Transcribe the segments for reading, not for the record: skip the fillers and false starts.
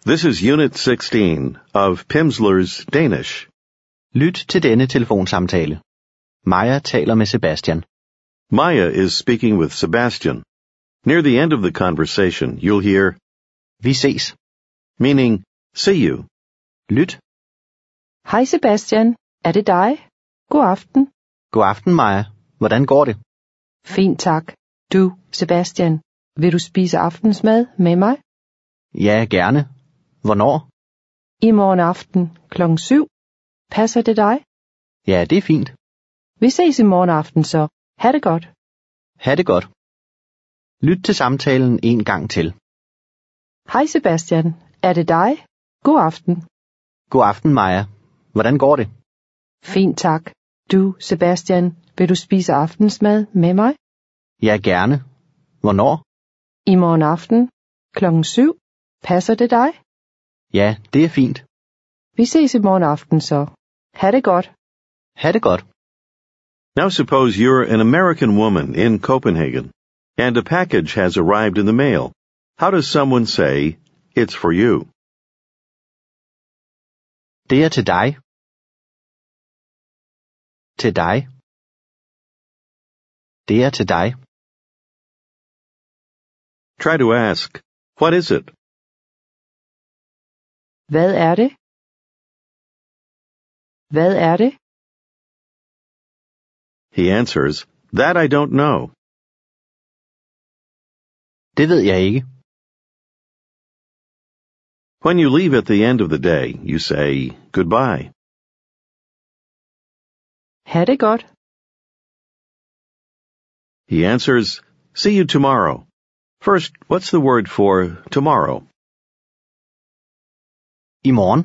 This is Unit 16 of Pimsleur's Danish. Lyt til denne telefonsamtale. Maja taler med Sebastian. Maya is speaking with Sebastian. Near the end of the conversation, you'll hear, Vi ses. meaning, see you. Lyt. Hej Sebastian, er det dig? God aften. God aften, Maja. Hvordan går det? Fint tak. Du, Sebastian, vil du spise aftensmad med mig? Ja, gerne. Hvornår? I morgen aften klokken 7. Passer det dig? Ja, det er fint. Vi ses i morgen aften så. Ha' det godt. Ha' det godt. Lyt til samtalen en gang til. Hej Sebastian, er det dig? God aften. God aften, Maja. Hvordan går det? Fint tak. Du, Sebastian, vil du spise aftensmad med mig? Ja, gerne. Hvornår? I morgen aften klokken 7. Passer det dig? Ja, det er fint. Vi ses i morgen aften så. Ha' det godt. Ha' det godt. Now suppose you're an American woman in Copenhagen, and a package has arrived in the mail. How does someone say, it's for you? Det er til dig. Til dig. Det er til dig. Try to ask, what is it? Hvad er det? Hvad er det? He answers, that I don't know. Det ved jeg ikke. When you leave at the end of the day, you say, goodbye. Ha' det godt. He answers, see you tomorrow. First, what's the word for tomorrow? I morgen.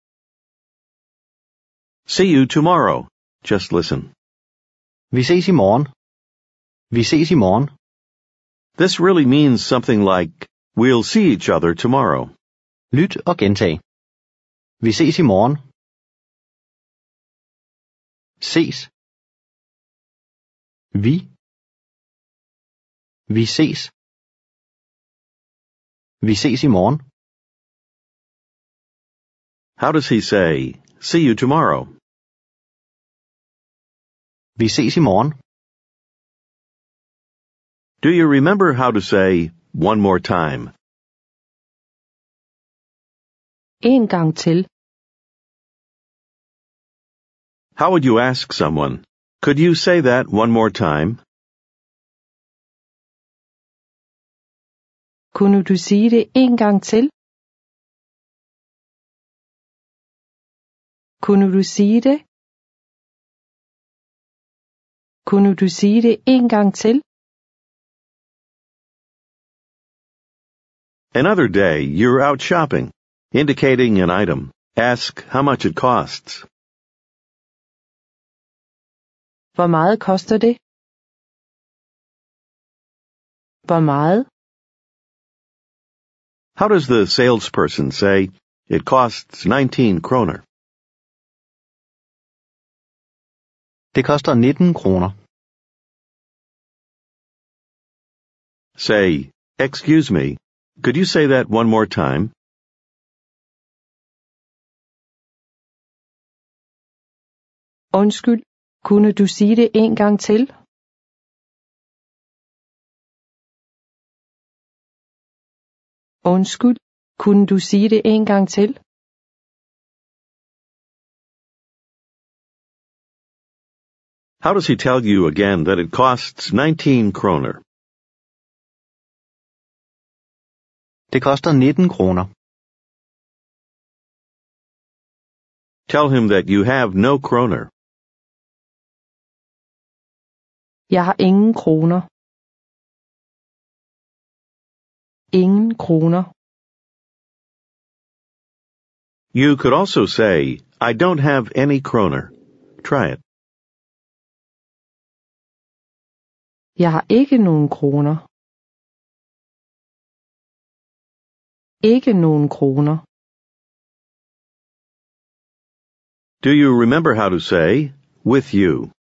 See you tomorrow. Just listen. Vi ses i morgen. Vi ses i morgen. This really means something like, we'll see each other tomorrow. Lyt og gentag. Vi ses i morgen. Ses. Vi. Vi ses. Vi ses i morgen. How does he say, see you tomorrow? Vi ses i morgen. Do you remember how to say, one more time? En gang til. How would you ask someone, could you say that one more time? Kunne du sige det en gang til? Kunne du sige det? Kunne du sige det en gang til? Another day, you're out shopping, indicating an item. Ask how much it costs. Hvor meget koster det? Hvor meget? How does the salesperson say, it costs 19 kroner? Det koster 19 kroner. Say, excuse me, could you say that one more time? Undskyld, kunne du sige det en gang til? Undskyld, kunne du sige det en gang til? How does he tell you again that it costs 19 kroner? Det koster 19 kroner. Tell him that you have no kroner. Jeg har ingen kroner. Ingen kroner. You could also say, I don't have any kroner. Try it. Jeg har ikke nogen kroner. Ikke nogen kroner. Do you remember how to say, with you?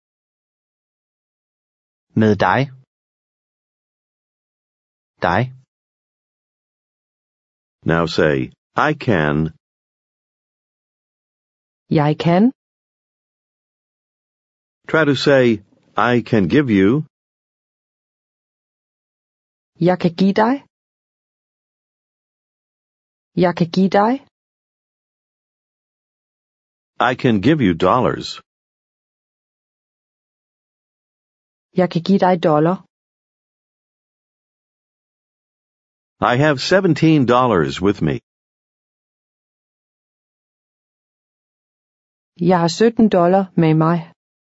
Med dig. Dig. Now say, I can. Jeg kan. Try to say, I can give you. Jeg kan give dig. Jeg kan give dig. I can give you dollars. Jeg kan give dig dollar. I have $17 with me. Jeg har $17 med mig.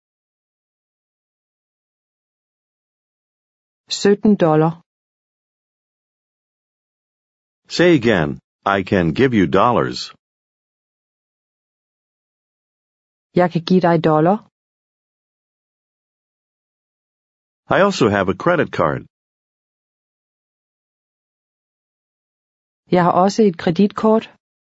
$17. Say again, I can give you dollars. Jeg kan give dig dollar. I also have a credit card. Jeg har også et kreditkort.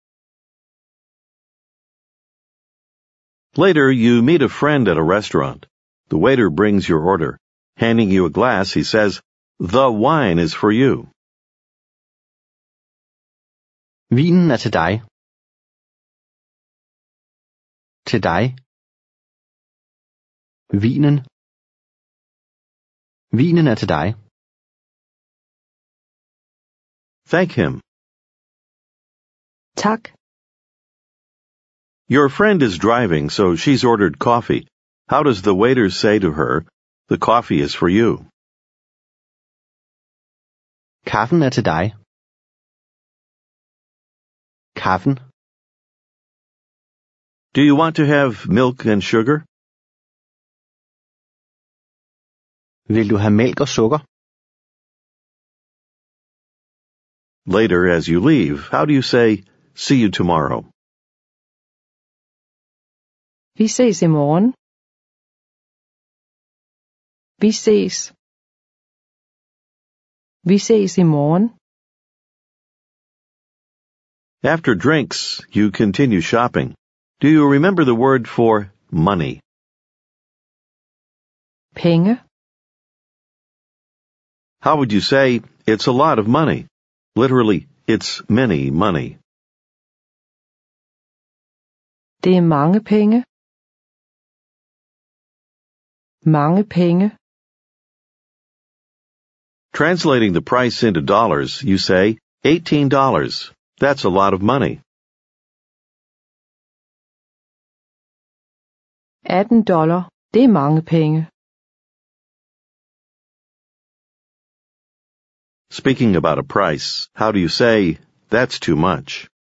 Later, you meet a friend at a restaurant. The waiter brings your order. Handing you a glass, he says, "The wine is for you." Vinen er til dig. Til dig. Vinen. Vinen er til dig. Thank him. Tak. Your friend is driving, so she's ordered coffee. How does the waiter say to her, "The coffee is for you"? Kaffen er til dig. Kaffen. Do you want to have milk and sugar? Vil du have mælk og sukker? Later, as you leave, how do you say, "See you tomorrow"? Vi ses i morgen. Vi ses. Vi ses i morgen. After drinks, you continue shopping. Do you remember the word for money? Penge. How would you say, "It's a lot of money"? Literally, it's many money. Det er mange penge. Mange penge. Translating the price into dollars, you say, $18. That's a lot of money. $18. Det er mange penge. Speaking about a price, how do you say, "That's too much"?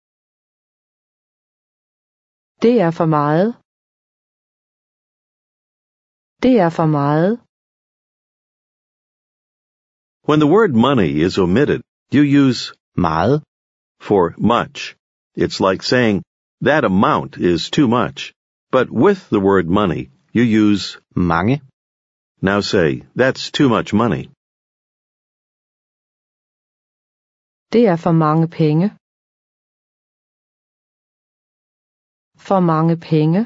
Det er for meget. Det er for meget. When the word money is omitted, you use Meget. for much. It's like saying, "That amount is too much." But with the word money, you use Mange. now say, "That's too much money." Det er for mange penge. For mange penge.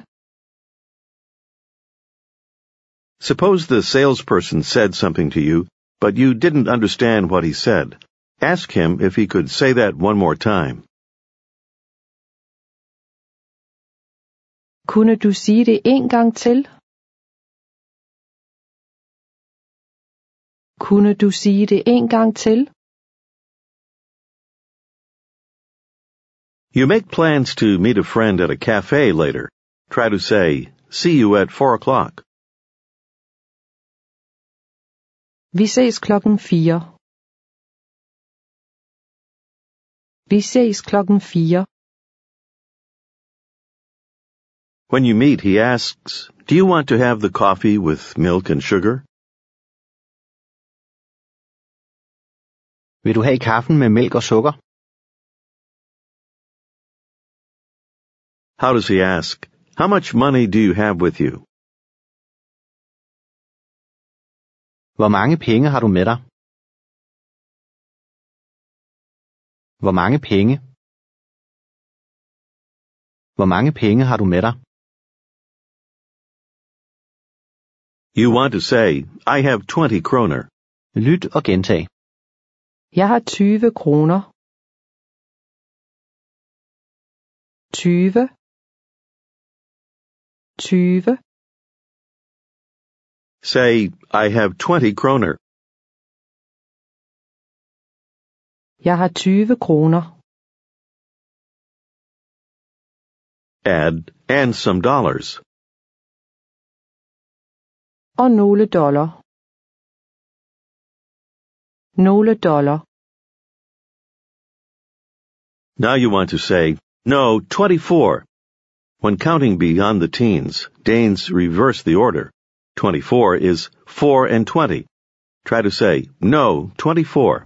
Suppose the salesperson said something to you, but you didn't understand what he said. Ask him if he could say that one more time. Kunne du sige det en gang til? Kunne du sige det en gang til? You make plans to meet a friend at a cafe later. Try to say, "See you at 4:00. Vi ses 4:00. Vi ses 4:00. When you meet, he asks, "Do you want to have the coffee with milk and sugar?" Vil du have kaffen med mælk og sukker? How does he ask, "How much money do you have with you?" Hvor mange penge har du med dig? Hvor mange penge? Hvor mange penge har du med dig? You want to say, "I have 20 kroner." Lyt og gentag. Jeg har 20 kroner. 20, 20. Say, I have 20 kroner. Jeg har 20 kroner. Add, and some dollars. Og nogle dollar. Nogle dollar. Now you want to say, no, 24. When counting beyond the teens, Danes reverse the order. 24 is 4 and 20. Try to say, no, 24.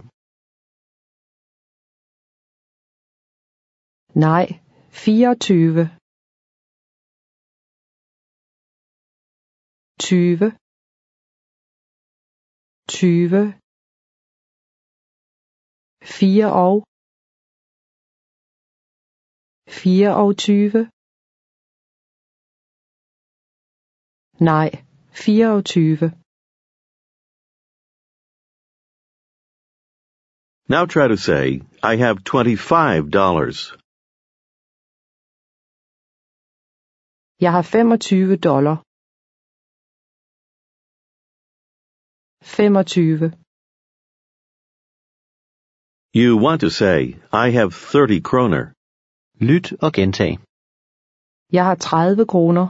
Nej, 24. 20, 20. 24. Nej, 24. Now try to say, I have $25. Jeg har 25 dollar. 25. You want to say, I have 30 kroner. Lyt og gentag. Jeg har 30 kroner.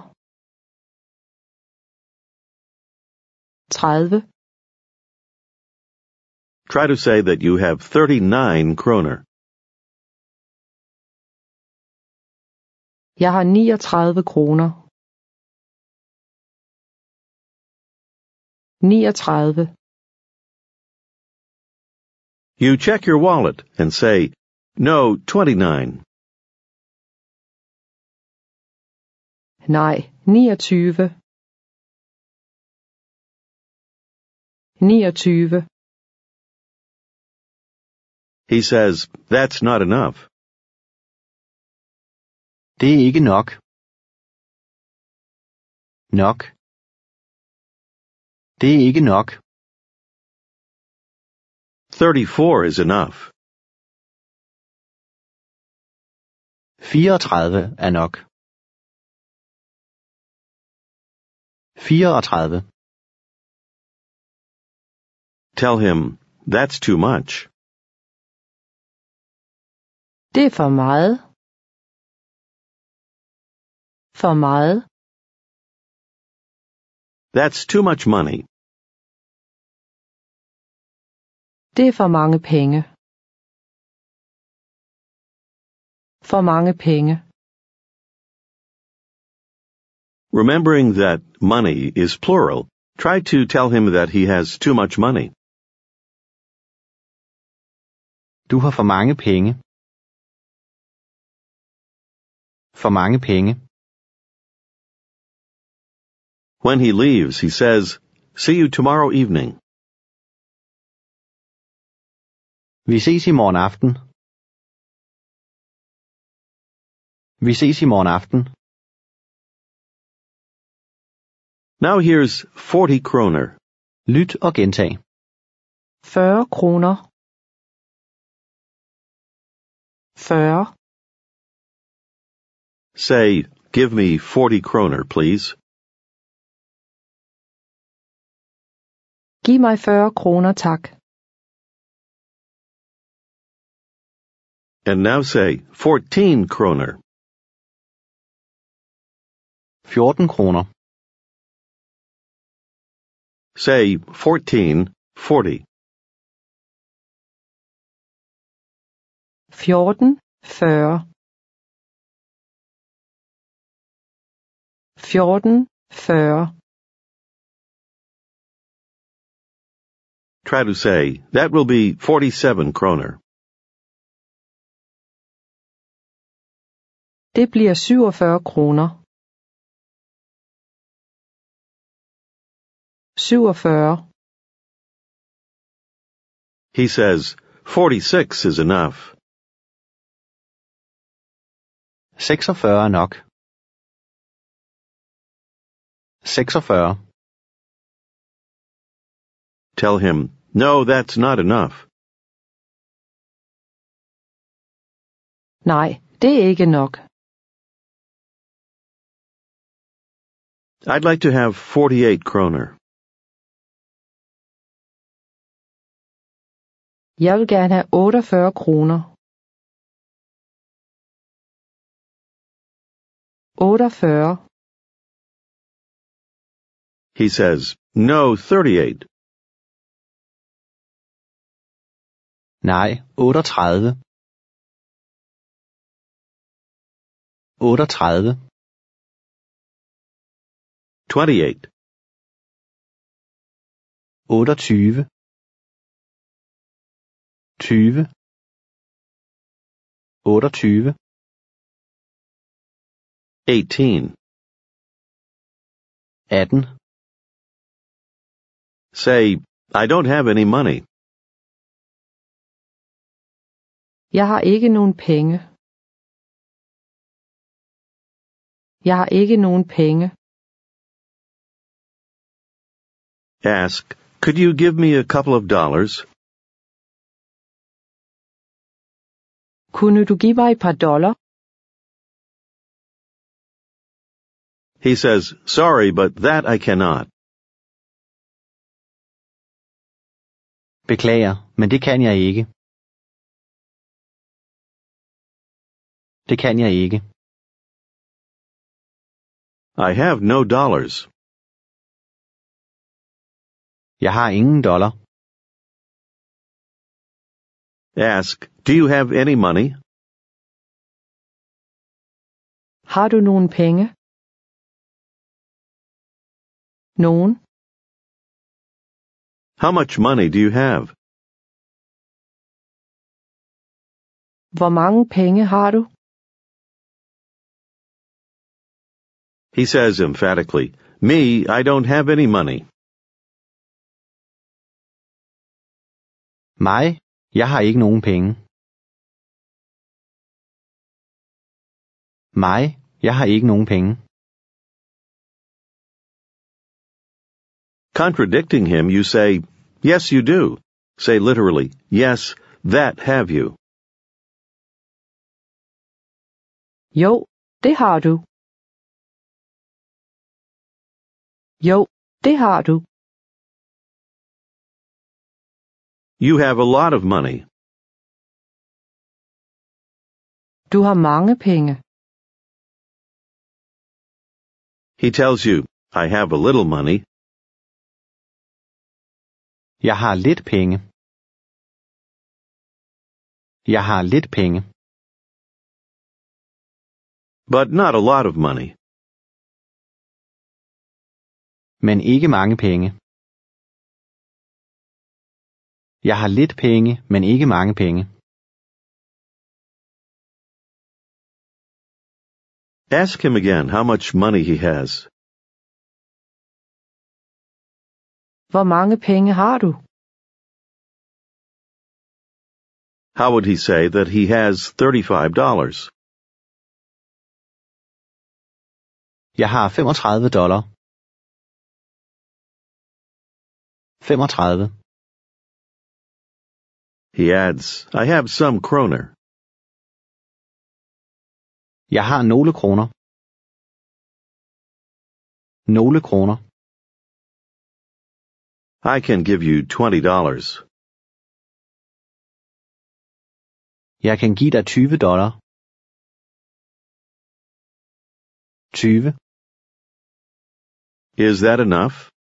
30. Try to say that you have 39 kroner. Jeg har 39 kroner. 39. You check your wallet and say, no, 29. Nej, 29. 29. He says, that's not enough. Det er ikke nok. Nok. Det er ikke nok. 34 is enough. 34 er nok. 34. Tell him, that's too much. Det er for meget. For meget. That's too much money. Det er for mange penge. For mange penge. Remembering that money is plural, try to tell him that he has too much money. Du har for mange penge. For mange penge. When he leaves, he says, see you tomorrow evening. Vi ses i morgen aften. Vi ses i morgen aften. Now here's 40 kroner. Lyt og gentag. 40 kroner. 40. Say, give me 40 kroner, please. Giv mig 40 kroner, tak. And now say, 14 kroner. 14 kroner. Say, 14, 40. 14, 40. 14, 40. Try to say, that will be 47 kroner. Det bliver 47 kroner. 47. He says, 46 is enough. 46 er nok. 46. Tell him, no, that's not enough. Nej, det er ikke nok. I'd like to have 48 kroner. Jeg vil gerne have 48 kroner. 48. He says, no, 38. Nej, 38. 38. 28. 28. 20. 28. 18. 18. Say, I don't have any money. Jeg har ikke nogen penge. Jeg har ikke nogen penge. Ask, could you give me a couple of dollars? Kunne du give mig et par dollar? He says, sorry, but that I cannot. Beklager, men det kan jeg ikke. Det kan jeg ikke. I have no dollars. Jeg har ingen dollar. Ask, do you have any money? Har du nogen penge? Nogen? How much money do you have? Hvor mange penge har du? He says emphatically, me, I don't have any money. Mig? Jeg har ikke nogen penge. Mig? Jeg har ikke nogen penge. Contradicting him, you say, yes, you do. Say literally, yes, that have you. Jo, det har du. Jo, det har du. You have a lot of money. Du har mange penge. He tells you, I have a little money. Jeg har lidt penge. Jeg har lidt penge. But not a lot of money. Men ikke mange penge. Jeg har lidt penge, men ikke mange penge. Ask him again how much money he has. Hvor mange penge har du? How would he say that he has $35? Jeg har 35 dollar. 35. He adds, I have some kroner. Jeg har nogle kroner. Nogle kroner. I can give you $20. Jeg kan give dig 20 dollar. 20. Is that enough?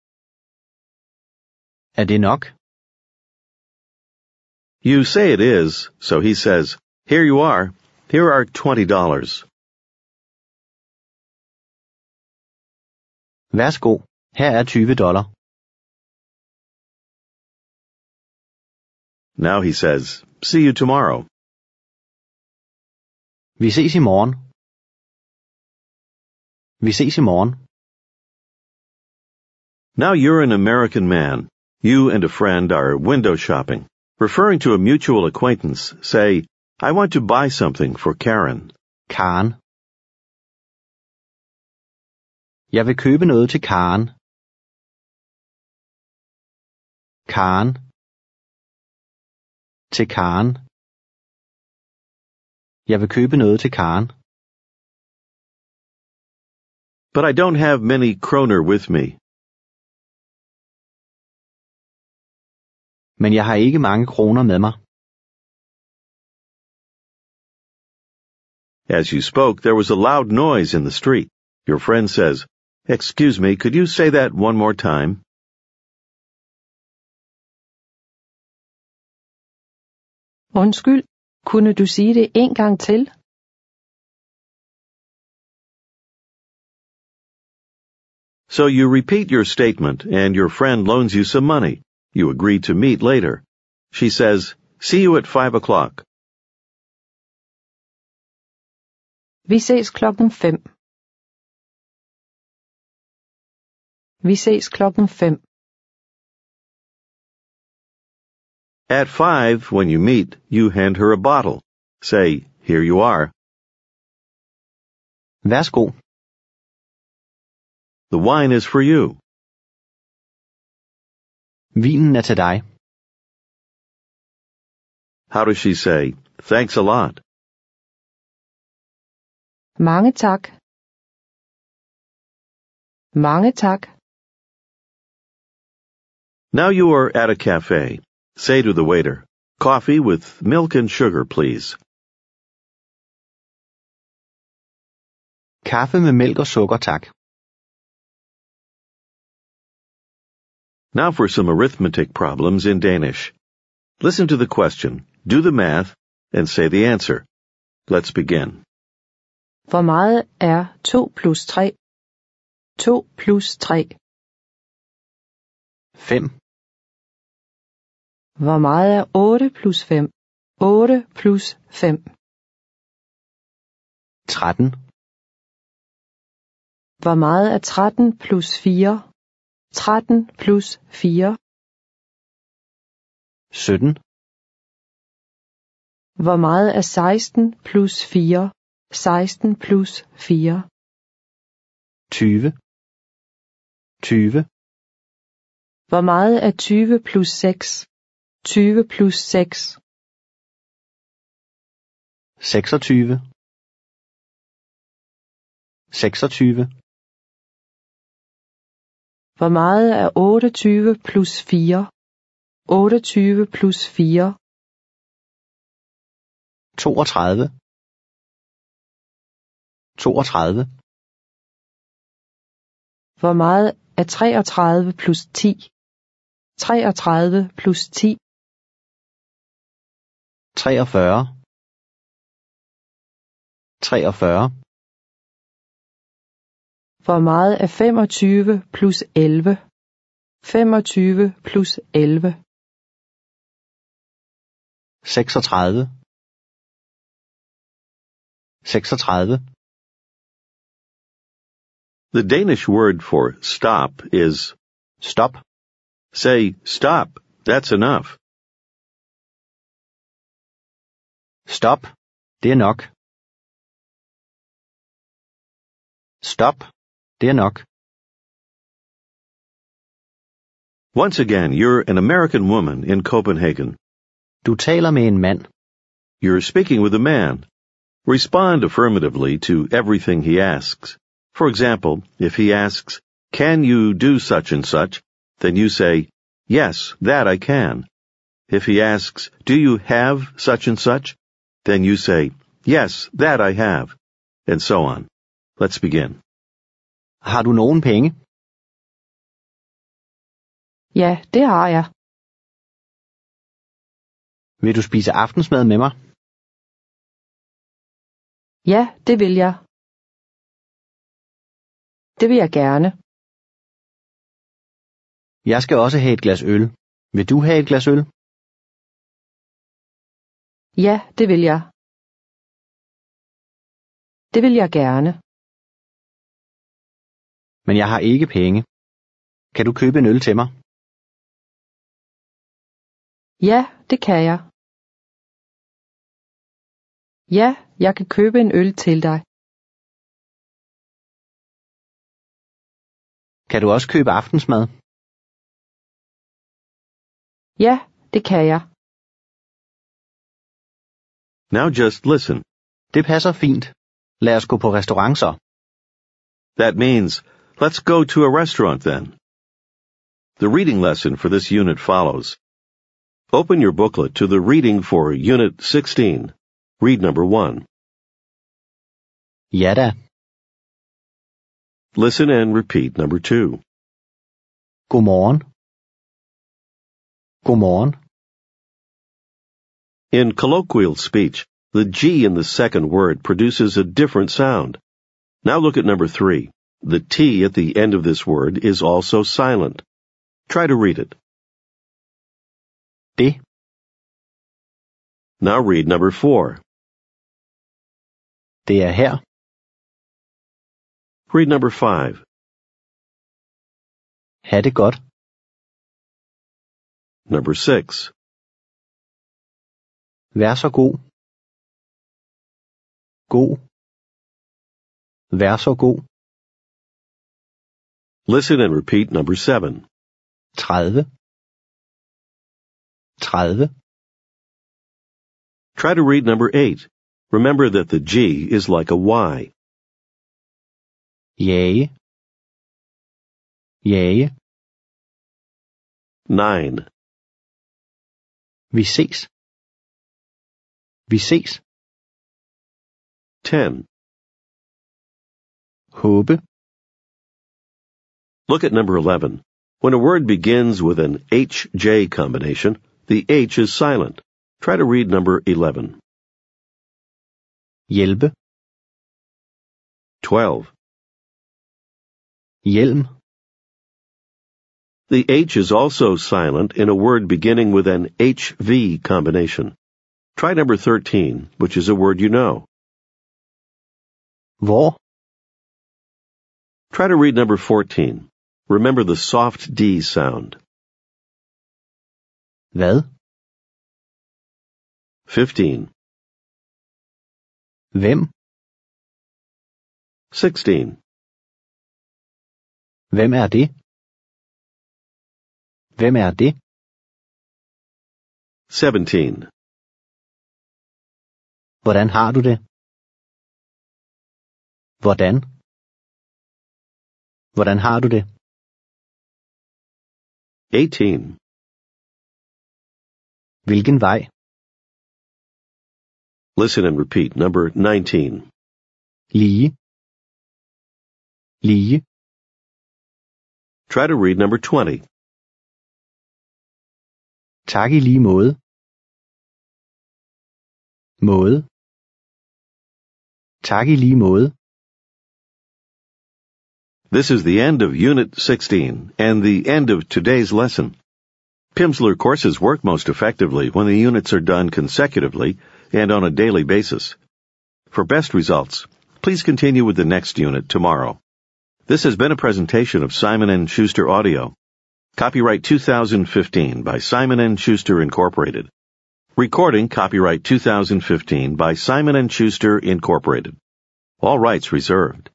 Er det nok? You say it is, so he says, here you are. Here are $20. Værsgo. Her er 20 dollar. Now he says, see you tomorrow. Vi ses i morgen. Vi ses i morgen. Now you're an American man. You and a friend are window shopping. Referring to a mutual acquaintance, say, I want to buy something for Karen. Karen. Jeg vil købe noget til Karen. Karen. Til Karen. Jeg vil købe noget til Karen. but I don't have many kroner with me. Men jeg har ikke mange kroner med mig. As you spoke, there was a loud noise in the street. Your friend says, "Excuse me, could you say that one more time?" Undskyld, kunne du sige det en gang til? So you repeat your statement, and your friend loans you some money. You agree to meet later. She says, "See you at 5 o'clock." Vi ses 5:00. Vi ses 5:00. At 5, when you meet, you hand her a bottle. Say, "Here you are." Værsgo. The wine is for you. Vinen er til dig. How does she say, "Thanks a lot"? Mange tak. Mange tak. Now you are at a cafe. Say to the waiter, "Coffee with milk and sugar, please." Kaffe med mælk og sukker, tak. Now for some arithmetic problems in Danish. Listen to the question, do the math, and say the answer. Let's begin. Hvor meget er 2 plus 3? 2 plus 3. 5. Hvor meget er 8 plus 5? 8 plus 5. 13. Hvor meget er 13 plus 4? 13 plus 4. 17. Hvor meget er 16 plus 4? 16 plus 4. 20. 20. Hvor meget er 20 plus 6? 20 plus 6. 26. 26. Hvor meget er 28 plus 4? 28 plus 4. 32. 32. Hvor meget er 33 plus 10? 33 plus 10. 43. 43. Hvor meget er 25 plus 11? 25 plus 11. 36. 36. The Danish word for stop is Stop. say, "Stop, that's enough." Stop. Det er nok. Stop. Det er nok. Once again, you're an American woman in Copenhagen. Du taler med en mand. You're speaking with a man. Respond affirmatively to everything he asks. For example, if he asks, "Can you do such and such?" then you say, "Yes, that I can." If he asks, "Do you have such and such?" then you say, "Yes, that I have." And so on. Let's begin. Har du nogen penge? Ja, det har jeg. Vil du spise aftensmad med mig? Ja, det vil jeg. Det vil jeg gerne. Jeg skal også have et glas øl. Vil du have et glas øl? Ja, det vil jeg. Det vil jeg gerne. Men jeg har ikke penge. Kan du købe en øl til mig? Ja, det kan jeg. Ja, jeg kan købe en øl til dig. Kan du også købe aftensmad? Ja, det kan jeg. Now just listen. Det passer fint. Lad os gå på restaurant så. That means, let's go to a restaurant then. The reading lesson for this unit follows. Open your booklet to the reading for Unit 16. Read number 1. Ja da. Listen and repeat number 2. Godmorgen. Godmorgen. In colloquial speech, the G in the second word produces a different sound. Now look at number 3. The T at the end of this word is also silent. Try to read it. Det. Now read number 4. Det er her. Read number 5. Ha' det godt. Number 6. Vær så god. God. Vær så god. Listen and repeat number 7. 30. 30. Try to read number 8. Remember that the G is like a Y. Jage. Jage. 9. Vi ses. Vi ses. 10. Håbe. Look at number 11. When a word begins with an HJ combination, the H is silent. Try to read number 11. Hjælpe. 12. Hjelm. The H is also silent in a word beginning with an HV combination. Try number 13, which is a word you know. Hvor. Try to read number 14. Remember the soft D sound. Hvad. 15. Hvem. 16. Hvem er det? Hvem er det? 17. Hvordan har du det? Hvordan? Hvordan har du det? 18. Hvilken vej? Listen and repeat number 19. Lige. Lige. Try to read number 20. Tak i lige måde. Måde. Tak i lige måde. This is the end of Unit 16 and the end of today's lesson. Pimsleur courses work most effectively when the units are done consecutively and on a daily basis. For best results, please continue with the next unit tomorrow. This has been a presentation of Simon & Schuster Audio. Copyright 2015 by Simon & Schuster Incorporated. Recording copyright 2015 by Simon & Schuster Incorporated. All rights reserved.